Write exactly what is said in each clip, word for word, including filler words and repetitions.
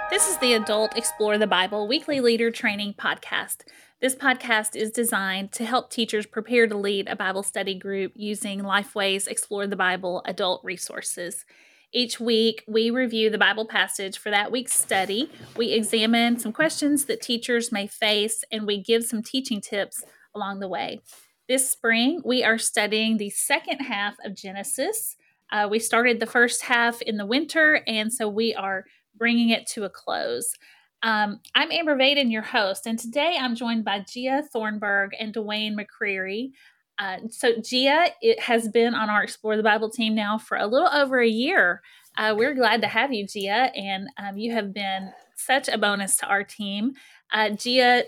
This is the Adult Explore the Bible Weekly Leader Training Podcast. This podcast is designed to help teachers prepare to lead a Bible study group using Lifeway's Explore the Bible adult resources. Each week, we review the Bible passage for that week's study. We examine some questions that teachers may face, and we give some teaching tips along the way. This spring, we are studying the second half of Genesis. Uh, we started the first half in the winter, and so we are bringing it to a close. Um, I'm Amber Vaden, your host, and today I'm joined by Gia Thornburg and Dwayne McCreary. Uh, so Gia it has been on our Explore the Bible team now for a little over a year. Uh, we're glad to have you, Gia, and um, you have been such a bonus to our team. Uh, Gia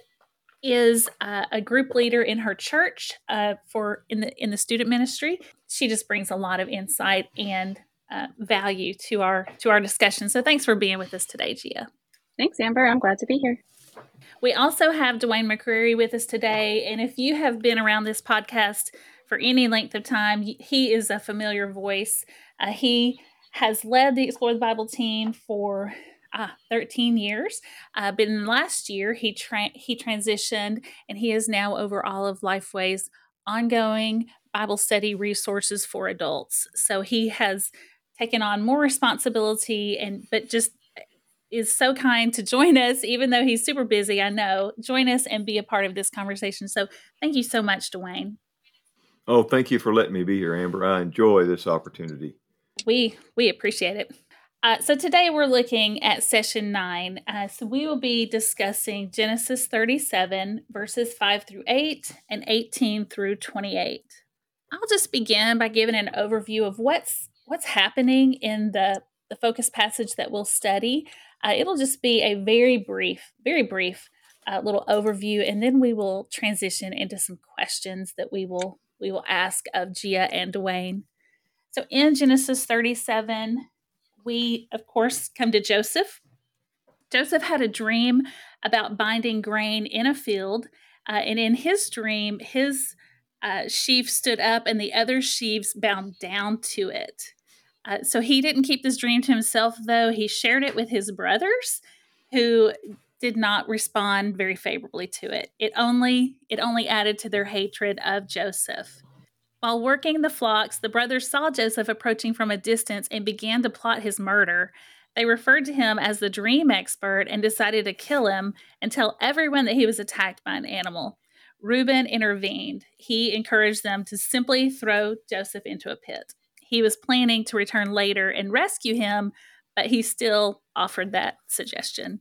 is uh, a group leader in her church uh, for in the in the student ministry. She just brings a lot of insight and uh, value to our to our discussion. So thanks for being with us today, Gia. Thanks, Amber. I'm glad to be here. We also have Dwayne McCreary with us today, and if you have been around this podcast for any length of time, he is a familiar voice. Uh, he has led the Explore the Bible team for uh, thirteen years, uh, but in last year he tra- he transitioned, and he is now over all of Lifeway's ongoing Bible study resources for adults. So he has taken on more responsibility, and but just is so kind to join us, even though he's super busy, I know. Join us and be a part of this conversation. So thank you so much, Dwayne. Oh, thank you for letting me be here, Amber. I enjoy this opportunity. We we appreciate it. Uh, so today we're looking at session nine. Uh, so we will be discussing Genesis thirty-seven, verses five through eight and eighteen through twenty-eight. I'll just begin by giving an overview of what's what's happening in the, the focus passage that we'll study. Uh, it'll just be a very brief, very brief uh, little overview, and then we will transition into some questions that we will we will ask of Gia and Dwayne. So in Genesis thirty-seven, we, of course, come to Joseph. Joseph had a dream about binding grain in a field, uh, and in his dream, his uh, sheaf stood up and the other sheaves bound down to it. Uh, so he didn't keep this dream to himself, though. He shared it with his brothers, who did not respond very favorably to it. It only it only added to their hatred of Joseph. While working the flocks, the brothers saw Joseph approaching from a distance and began to plot his murder. They referred to him as the dream expert and decided to kill him and tell everyone that he was attacked by an animal. Reuben intervened. He encouraged them to simply throw Joseph into a pit. He was planning to return later and rescue him, but he still offered that suggestion.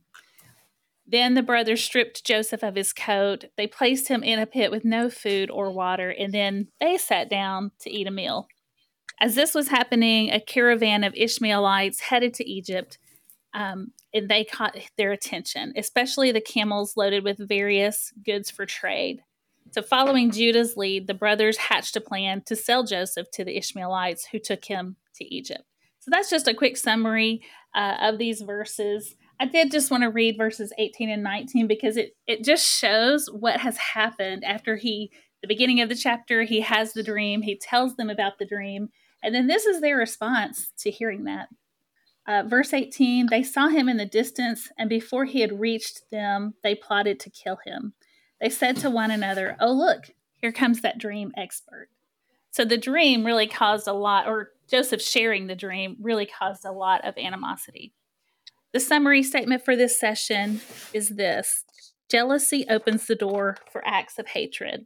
Then the brothers stripped Joseph of his coat. They placed him in a pit with no food or water, and then they sat down to eat a meal. As this was happening, a caravan of Ishmaelites headed to Egypt, um, and they caught their attention, especially the camels loaded with various goods for trade. So following Judah's lead, the brothers hatched a plan to sell Joseph to the Ishmaelites who took him to Egypt. So that's just a quick summary uh, of these verses. I did just want to read verses eighteen and nineteen because it, it just shows what has happened after he, the beginning of the chapter, he has the dream, he tells them about the dream, and then this is their response to hearing that. Uh, verse eighteen, they saw him in the distance, and before he had reached them, they plotted to kill him. They said to one another, "Oh, look, here comes that dream expert." So the dream really caused a lot, or Joseph sharing the dream really caused a lot of animosity. The summary statement for this session is this: jealousy opens the door for acts of hatred.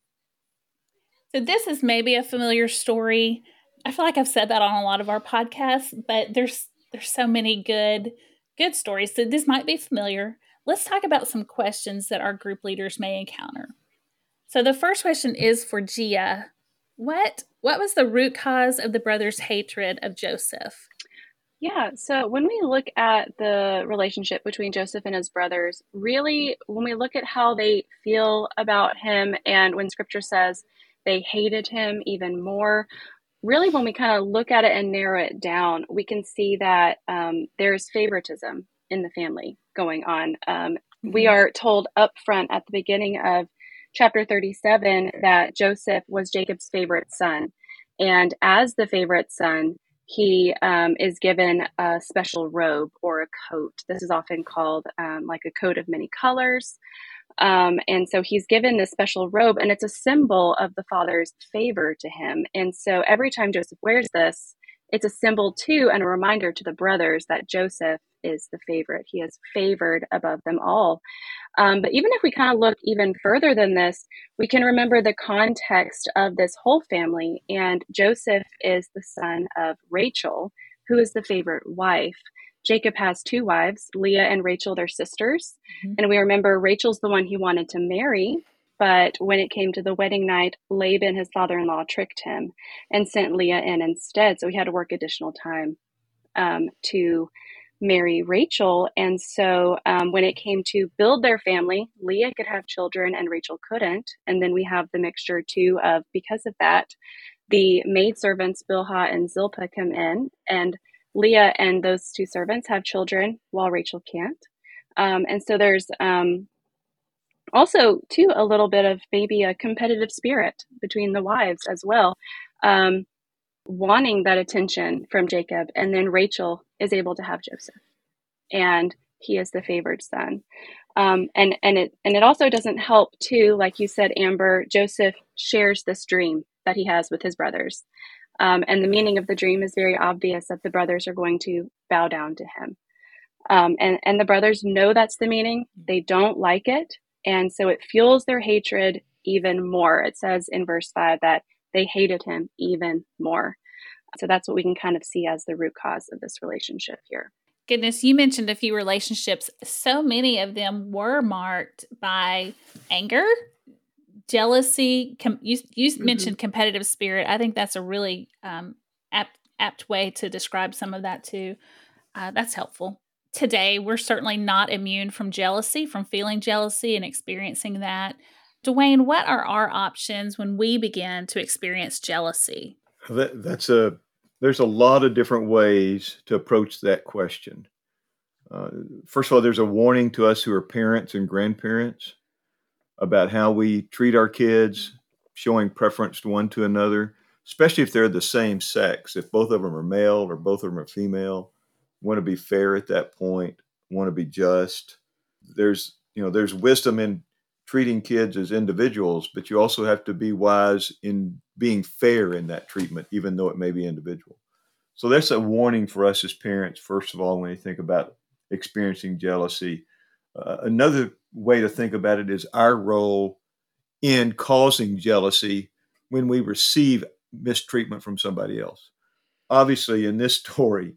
So this is maybe a familiar story. I feel like I've said that on a lot of our podcasts, but there's there's so many good good stories. So this might be familiar. Let's talk about some questions that our group leaders may encounter. So the first question is for Gia. What what was the root cause of the brothers' hatred of Joseph? Yeah, so when we look at the relationship between Joseph and his brothers, really, when we look at how they feel about him, and when scripture says they hated him even more, really, when we kind of look at it and narrow it down, we can see that um, there's favoritism in the family going on. Um, mm-hmm. We are told up front at the beginning of chapter thirty-seven that Joseph was Jacob's favorite son. And as the favorite son, he um, is given a special robe or a coat. This is often called um, like a coat of many colors. Um, and so he's given this special robe, and it's a symbol of the father's favor to him. And so every time Joseph wears this, it's a symbol too, and a reminder to the brothers that Joseph is the favorite. He is favored above them all. Um, but even if we kind of look even further than this, we can remember the context of this whole family. And Joseph is the son of Rachel, who is the favorite wife. Jacob has two wives, Leah and Rachel, their sisters. Mm-hmm. And we remember Rachel's the one he wanted to marry. But when it came to the wedding night, Laban, his father-in-law, tricked him and sent Leah in instead. So he had to work additional time um, to marry Rachel. And so um, when it came to build their family, Leah could have children and Rachel couldn't. And then we have the mixture too of, because of that, the maidservants Bilhah and Zilpah come in, and Leah and those two servants have children while Rachel can't. Um, and so there's um, also too a little bit of maybe a competitive spirit between the wives as well. Um, wanting that attention from Jacob, and then Rachel is able to have Joseph, and he is the favored son. Um, and and it and it also doesn't help too, like you said, Amber. Joseph shares this dream that he has with his brothers, um, and the meaning of the dream is very obvious, that the brothers are going to bow down to him, um, and and the brothers know that's the meaning. They don't like it, and so it fuels their hatred even more. It says in verse five that they hated him even more. So that's what we can kind of see as the root cause of this relationship here. Goodness, you mentioned a few relationships. So many of them were marked by anger, jealousy. Com- you you mm-hmm. mentioned competitive spirit. I think that's a really um, apt, apt way to describe some of that too. Uh, that's helpful. Today, we're certainly not immune from jealousy, from feeling jealousy and experiencing that. Dwayne, what are our options when we begin to experience jealousy? That, that's a there's a lot of different ways to approach that question. Uh, first of all, there's a warning to us who are parents and grandparents about how we treat our kids, showing preference to one to another, especially if they're the same sex. If both of them are male or both of them are female, want to be fair at that point, want to be just. There's you know there's wisdom in treating kids as individuals, but you also have to be wise in being fair in that treatment, even though it may be individual. So that's a warning for us as parents, first of all, when you think about experiencing jealousy. Uh, another way to think about it is our role in causing jealousy when we receive mistreatment from somebody else. Obviously, in this story,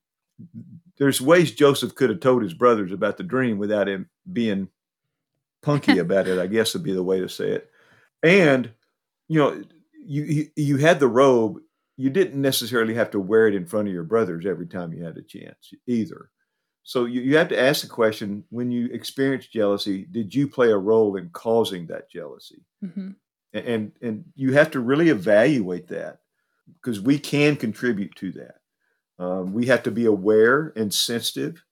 there's ways Joseph could have told his brothers about the dream without him being punky about it, I guess would be the way to say it. And, you know, you you had the robe. You didn't necessarily have to wear it in front of your brothers every time you had a chance either. So you, you have to ask the question, when you experience jealousy, did you play a role in causing that jealousy? Mm-hmm. And, and you have to really evaluate that, because we can contribute to that. Um, we have to be aware and sensitive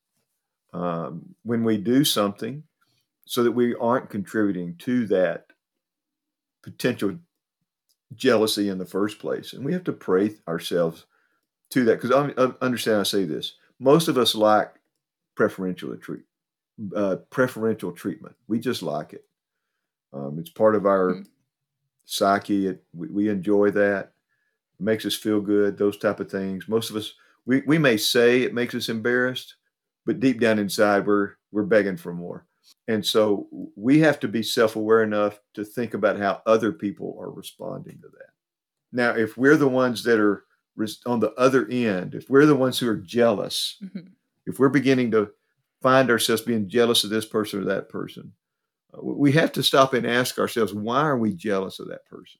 um, when we do something, so that we aren't contributing to that potential jealousy in the first place. And we have to pray ourselves to that, because I understand I say this. Most of us like preferential treat, uh, preferential treatment. We just like it. Um, it's part of our mm-hmm. psyche. It, we, we enjoy that. It makes us feel good, those type of things. Most of us, we, we may say it makes us embarrassed, but deep down inside, we're we're begging for more. And so we have to be self-aware enough to think about how other people are responding to that. Now, if we're the ones that are on the other end, if we're the ones who are jealous, mm-hmm. if we're beginning to find ourselves being jealous of this person or that person, uh, we have to stop and ask ourselves, why are we jealous of that person?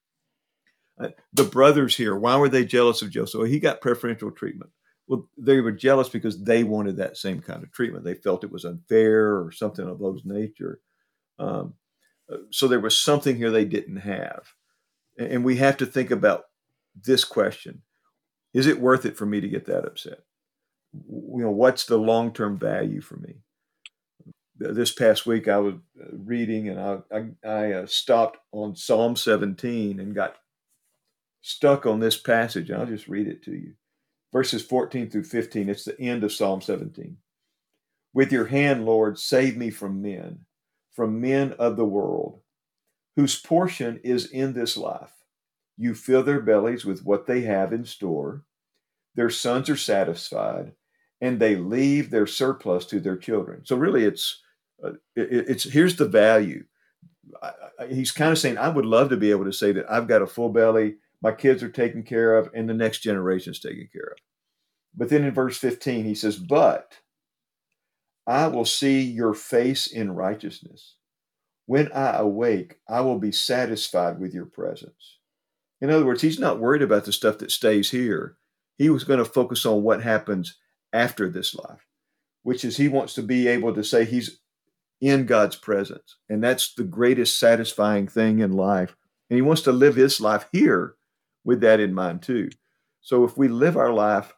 Uh, the brothers here, why were they jealous of Joseph? Well, he got preferential treatment. Well, they were jealous because they wanted that same kind of treatment. They felt it was unfair or something of those nature. Um, so there was something here they didn't have. And we have to think about this question. Is it worth it for me to get that upset? You know, what's the long-term value for me? This past week I was reading, and I, I, I uh, stopped on Psalm seventeen and got stuck on this passage. And I'll just read it to you. verses fourteen through fifteen. It's the end of Psalm seventeen. With your hand, Lord, save me from men, from men of the world, whose portion is in this life. You fill their bellies with what they have in store. Their sons are satisfied, and they leave their surplus to their children. So really, it's uh, it, it's here's the value. I, I, he's kind of saying, I would love to be able to say that I've got a full belly, my kids are taken care of, and the next generation is taken care of. But then in verse fifteen, he says, but I will see your face in righteousness. When I awake, I will be satisfied with your presence. In other words, he's not worried about the stuff that stays here. He was going to focus on what happens after this life, which is he wants to be able to say he's in God's presence. And that's the greatest satisfying thing in life. And he wants to live his life here with that in mind too. So if we live our life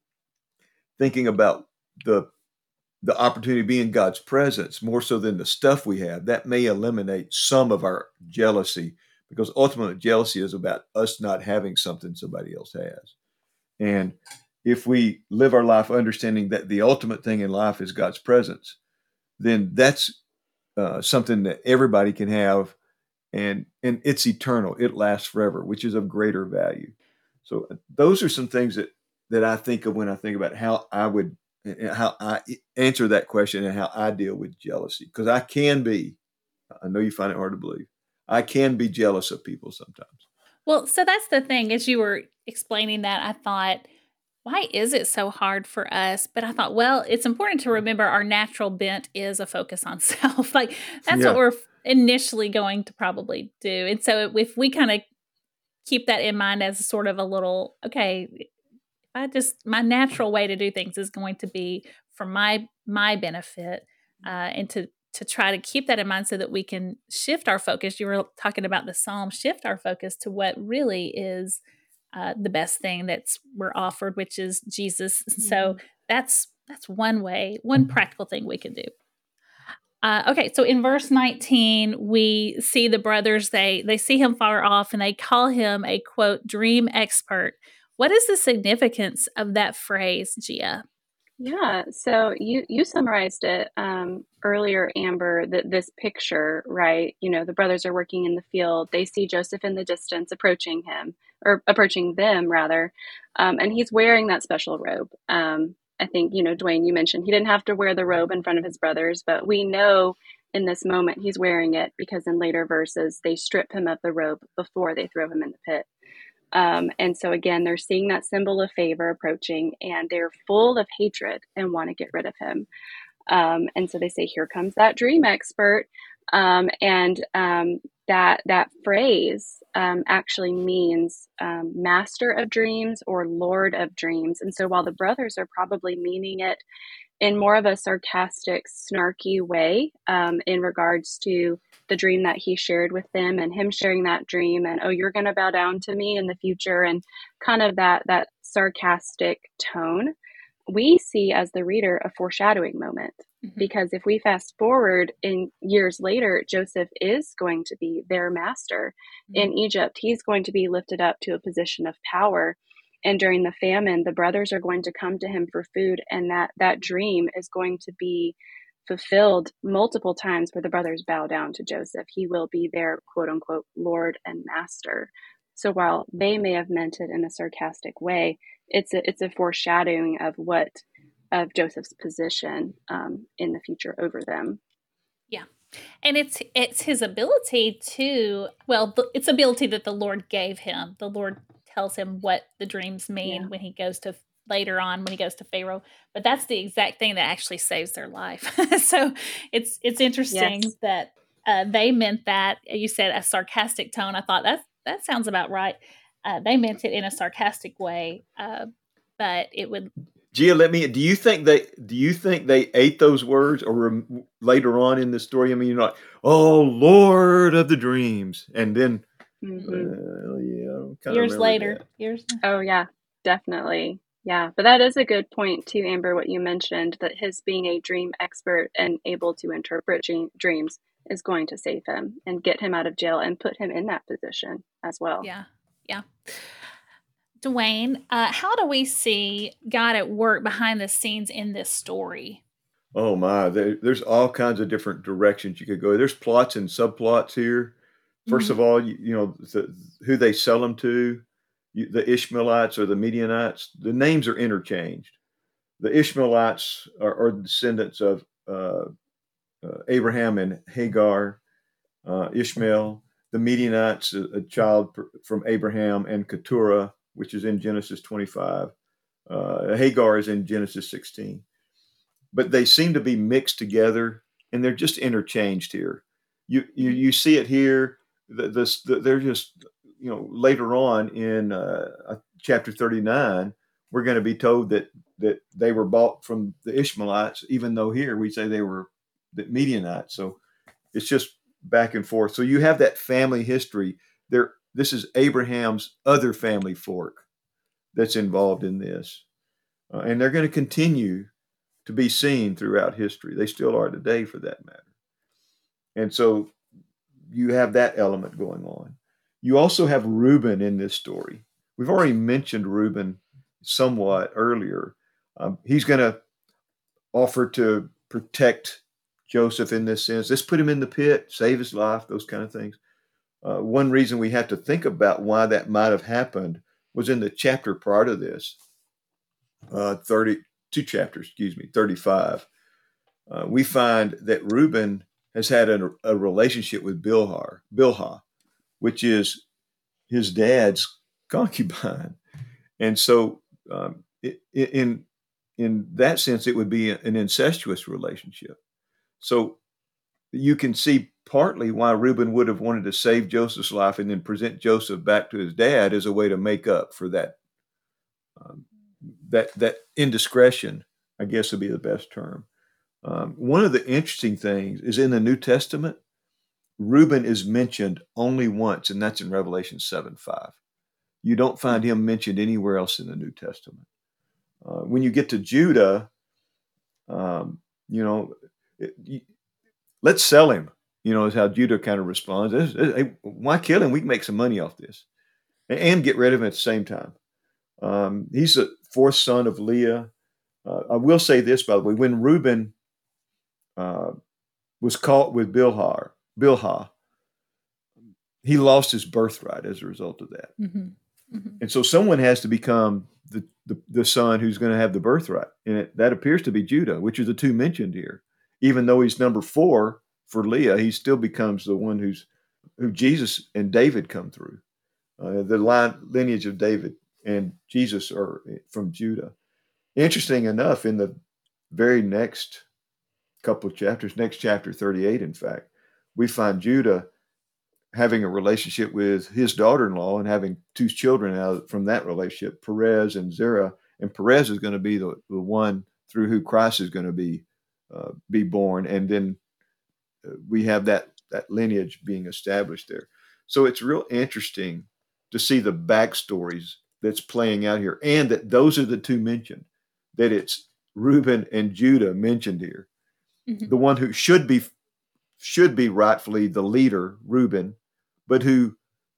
thinking about the the opportunity to be in God's presence more so than the stuff we have, that may eliminate some of our jealousy, because ultimately jealousy is about us not having something somebody else has. And if we live our life understanding that the ultimate thing in life is God's presence, then that's uh, something that everybody can have, and and it's eternal. It lasts forever, which is of greater value. So those are some things that that I think of when I think about how I would how I answer that question and how I deal with jealousy. Because I can be, I know you find it hard to believe, I can be jealous of people sometimes. Well, so that's the thing. As you were explaining that, I thought, why is it so hard for us? But I thought, well, it's important to remember our natural bent is a focus on self. Like that's Yeah. what we're initially going to probably do. And so if we kind of keep that in mind as sort of a little, okay, I just, my natural way to do things is going to be for my my benefit, uh, and to to try to keep that in mind so that we can shift our focus. You were talking about the Psalm, shift our focus to what really is uh, the best thing that's we're offered, which is Jesus. Mm-hmm. So that's that's one way, one practical thing we can do. Uh, okay, so in verse nineteen, we see the brothers, they they see him far off and they call him a, quote, dream expert. What is the significance of that phrase, Gia? Yeah, so you you summarized it um, earlier, Amber, that this picture, right? You know, the brothers are working in the field. They see Joseph in the distance approaching him, or approaching them, rather, um, and he's wearing that special robe. Um, I think, you know, Dwayne, you mentioned he didn't have to wear the robe in front of his brothers, but we know in this moment he's wearing it because in later verses, they strip him of the robe before they throw him in the pit. Um, and so again, they're seeing that symbol of favor approaching, and they're full of hatred and want to get rid of him. Um, and so they say, here comes that dream expert. Um, and um, that that phrase um, actually means um, master of dreams or lord of dreams. And so while the brothers are probably meaning it in more of a sarcastic, snarky way um, in regards to the dream that he shared with them and him sharing that dream and, oh, you're going to bow down to me in the future, and kind of that that sarcastic tone, we see as the reader a foreshadowing moment. Mm-hmm. Because if we fast forward in years later, Joseph is going to be their master mm-hmm. in Egypt. He's going to be lifted up to a position of power. And during the famine, the brothers are going to come to him for food. And that, that dream is going to be fulfilled multiple times where the brothers bow down to Joseph. He will be their quote unquote Lord and master. So while they may have meant it in a sarcastic way, it's a, it's a foreshadowing of what, of Joseph's position um, in the future over them. Yeah. And it's it's his ability to, well, it's ability that the Lord gave him. The Lord tells him what the dreams mean yeah. when he goes to, later on, when he goes to Pharaoh. But that's the exact thing that actually saves their life. So it's it's interesting yes. that uh, they meant that. You said a sarcastic tone. I thought that that sounds about right. Uh, they meant it in a sarcastic way, uh, but it would. Gia, let me. Do you think they? Do you think they ate those words, or um, later on in the story? I mean, you're like, "Oh, Lord of the dreams," and then, mm-hmm. uh, yeah, I years later, that. years. Oh yeah, definitely, yeah. But that is a good point too, Amber. What you mentioned, that his being a dream expert and able to interpret dream, dreams is going to save him and get him out of jail and put him in that position as well. Yeah, yeah. Dwayne, uh, how do we see God at work behind the scenes in this story? Oh my, there, there's all kinds of different directions you could go. There's plots and subplots here. First Mhm. of all, you, you know the, who they sell them to, you, the Ishmaelites or the Midianites. The names are interchanged. The Ishmaelites are, are descendants of uh, uh, Abraham and Hagar, uh, Ishmael. The Midianites, a, a child pr- from Abraham and Keturah, which is in Genesis twenty-five. Uh, Hagar is in Genesis sixteen. But they seem to be mixed together, and they're just interchanged here. You you, Mhm. you see it here. The, this the, they're just you know later on in uh, uh, chapter thirty-nine, we're going to be told that that they were bought from the Ishmaelites, even though here we say they were the Midianites. So it's just back and forth. So you have that family history. There, this is Abraham's other family fork that's involved in this, uh, and they're going to continue to be seen throughout history. They still are today, for that matter. And so you have that element going on. You also have Reuben in this story. We've already mentioned Reuben somewhat earlier. Um, he's going to offer to protect Joseph in this sense. Let's put him in the pit, save his life, those kind of things. Uh, one reason we have to think about why that might have happened was in the chapter prior to this, uh, thirty, two chapters, excuse me, thirty-five. Uh, we find that Reuben has had a, a relationship with Bilhah, Bilhah, which is his dad's concubine, and so um, it, in in that sense, it would be an incestuous relationship. So you can see partly why Reuben would have wanted to save Joseph's life and then present Joseph back to his dad as a way to make up for that um, that that indiscretion. I guess would be the best term. Um, one of the interesting things is in the New Testament, Reuben is mentioned only once, and that's in Revelation seven five. You don't find him mentioned anywhere else in the New Testament. Uh, when you get to Judah, um, you know, it, you, let's sell him, you know, is how Judah kind of responds. It's- it's- hey, why kill him? We can make some money off this and, and get rid of him at the same time. Um, he's the fourth son of Leah. Uh, I will say this, by the way, when Reuben uh, was caught with Bilhah, Bilhah, he lost his birthright as a result of that. Mhm. Mhm. And so someone has to become the, the, the son who's going to have the birthright. And it, that appears to be Judah, which are the two mentioned here. Even though he's number four for Leah, he still becomes the one who's who Jesus and David come through. Uh, the line, lineage of David and Jesus are from Judah. Interesting enough, in the very next couple of chapters, next chapter thirty-eight, in fact, we find Judah having a relationship with his daughter-in-law and having two children out from that relationship, Perez and Zerah. And Perez is going to be the, the one through who Christ is going to be uh, be born. And then uh, we have that that lineage being established there. So it's real interesting to see the backstories that's playing out here, and that those are the two mentioned. That it's Reuben and Judah mentioned here. Mhm. The one who should be should be rightfully the leader, Reuben, but who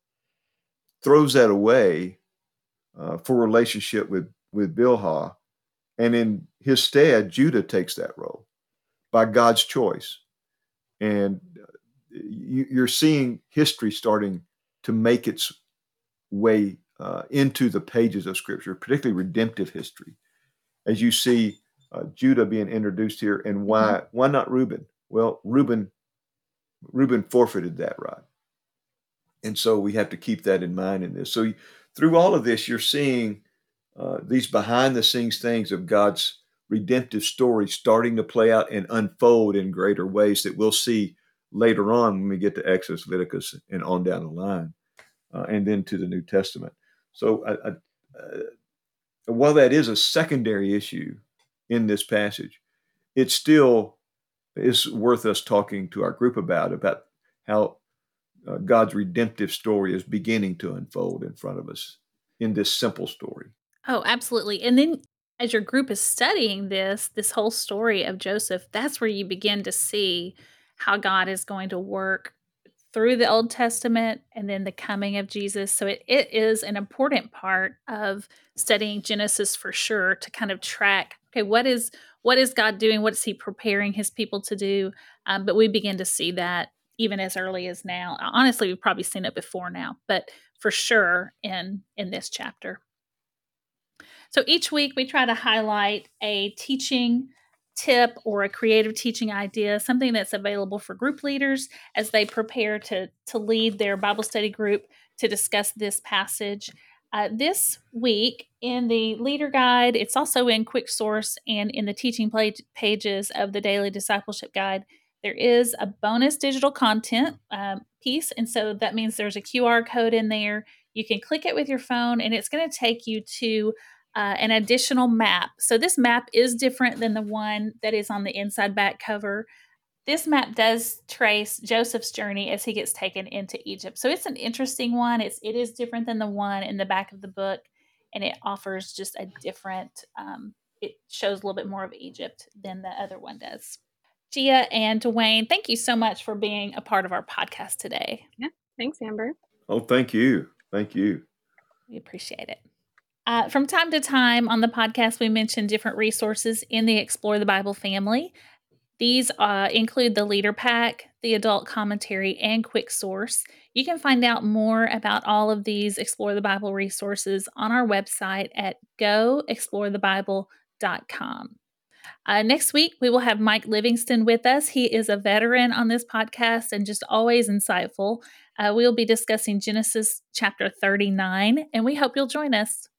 throws that away uh, for relationship with with Bilhah, and in his stead, Judah takes that role by God's choice, and uh, you, you're seeing history starting to make its way uh, into the pages of Scripture, particularly redemptive history, as you see uh, Judah being introduced here, and Mhm. why why not Reuben? Well, Reuben Reuben forfeited that right. And so we have to keep that in mind in this. So through all of this, you're seeing uh, these behind the scenes things of God's redemptive story starting to play out and unfold in greater ways that we'll see later on when we get to Exodus, Leviticus, and on down the line, uh, and then to the New Testament. So I, I, uh, while that is a secondary issue in this passage, it still is worth us talking to our group about, about how uh, God's redemptive story is beginning to unfold in front of us in this simple story. Oh, absolutely. And then as your group is studying this, this whole story of Joseph, that's where you begin to see how God is going to work through the Old Testament and then the coming of Jesus. So it, it is an important part of studying Genesis for sure, to kind of track, okay, what is what is God doing? What is he preparing his people to do? Um, but we begin to see that even as early as now. Honestly, we've probably seen it before now, but for sure in in this chapter. So each week we try to highlight a teaching tip or a creative teaching idea, something that's available for group leaders as they prepare to, to lead their Bible study group to discuss this passage. Uh, this week in the leader guide, it's also in Quick Source and in the teaching page, pages of the Daily Discipleship Guide, there is a bonus digital content um, piece. And so that means there's a Q R code in there. You can click it with your phone and it's going to take you to Uh, an additional map. So this map is different than the one that is on the inside back cover. This map does trace Joseph's journey as he gets taken into Egypt. So it's an interesting one. It's it is different than the one in the back of the book, and it offers just a different. Um, it shows a little bit more of Egypt than the other one does. Gia and Dwayne, thank you so much for being a part of our podcast today. Yeah, thanks, Amber. Oh, thank you, thank you. We appreciate it. Uh, from time to time on the podcast, we mention different resources in the Explore the Bible family. These uh, include the Leader Pack, the Adult Commentary, and Quick Source. You can find out more about all of these Explore the Bible resources on our website at go explore the bible dot com. Uh, next week, we will have Mike Livingston with us. He is a veteran on this podcast and just always insightful. Uh, we'll be discussing Genesis chapter thirty-nine, and we hope you'll join us.